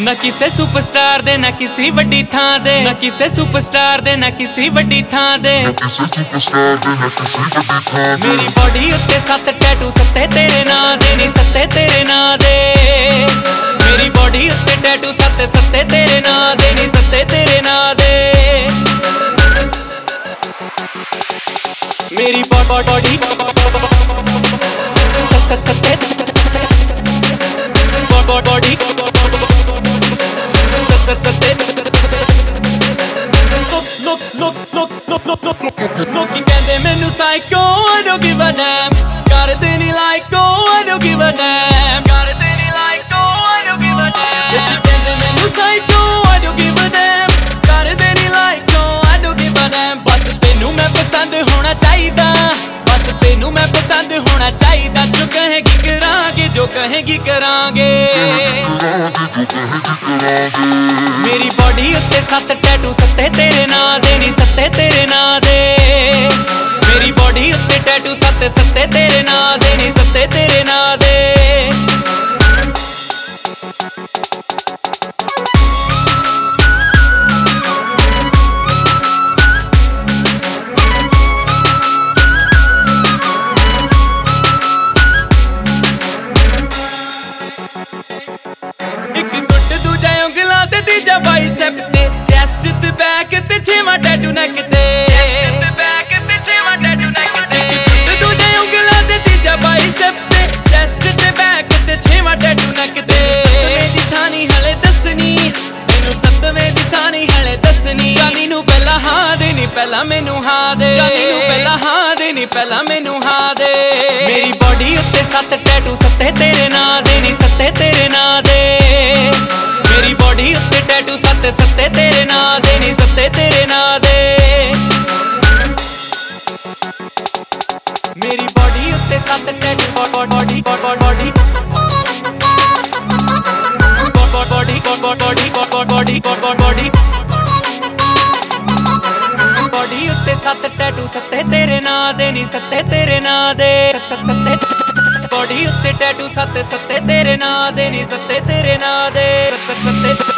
ना किसे सुपरस्टार दे ना किसी वड्डी थां दे, ना किसे सुपरस्टार दे ना किसी वड्डी थां दे, मेरी बॉडी उत्ते 7 टैटू सत्ते तेरे नां दे, नी सत्ते तेरे नां दे। मेरी बॉडी उत्ते टैटू सत्ते तेरे नां दे, नी सत्ते तेरे नां दे। मेरी बॉडी लोकी कहंदे मैनू psycho, I don't give a damn, करदे नी लाइको, I don't give a damn, करदे नी लाइको, I don't give a damn। लोकी कहंदे मैनू psycho, I don't give a damn, करदे नी लाइको, I don't give a damn। बस तेनू मैं पसंद होना चाहिदा, बस तेनू मैं पसंद होना चाहिदा। जो कहेगी करांगे, जो कहेगी करांगे। मेरी बॉडी उत्ते 7 टैटू सत्ते तेरे नां दे, नी सत्ते तेरे नां दे। मेरी बॉडी उत्ते टैटू सत्ते तेरे नां दे, नी सत्ते तेरे नां दे। बाइसेप ते चेस्ट ते बैक ते 6वां टैटू नेक ते, चेस्ट ते बैक ते 6वां टैटू नेक ते। दूजा उंगला ते तीजा बाइसेप ते चेस्ट ते बैक ते 6वां टैटू नेक ते। सतवें दी थानी हले दसनी, मैनू सतवें दी थानी हले दसनी। जानी नू पहला हां दे नी पहला मैनू हां दे, जानी नू पहला हां दे नी पहला मैनू हां दे। मेरी बॉडी उत्ते 7 टैटू सत्ते तेरे नां दे, नी सत्ते तेरे नां दे। मेरी बॉडी उत्ते टैटू सत्ते तेरे नां दे, नी सत्ते तेरे नां दे। मेरी बॉडी उत्ते 7 टैटू बॉडी बॉडी बॉडी उत्ते 7 टैटू सत्ते तेरे नां दे, नी सत्ते तेरे नां दे। बॉडी उत्ते टैटू सत्ते तेरे नां दे, नी सत्ते तेरे नां दे।